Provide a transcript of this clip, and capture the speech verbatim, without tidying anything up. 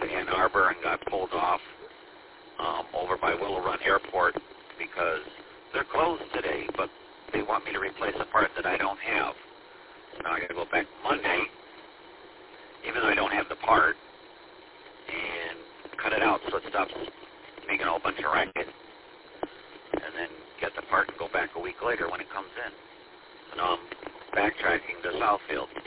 to Ann Arbor and got pulled off um, over by Willow Run Airport because they're closed today, but they want me to replace a part that I don't have. So now I got to go back Monday, even though I don't have the part, and cut it out so it stops making a whole bunch of racket, and then get the part and go back a week later when it comes in. So now I'm backtracking to Southfield.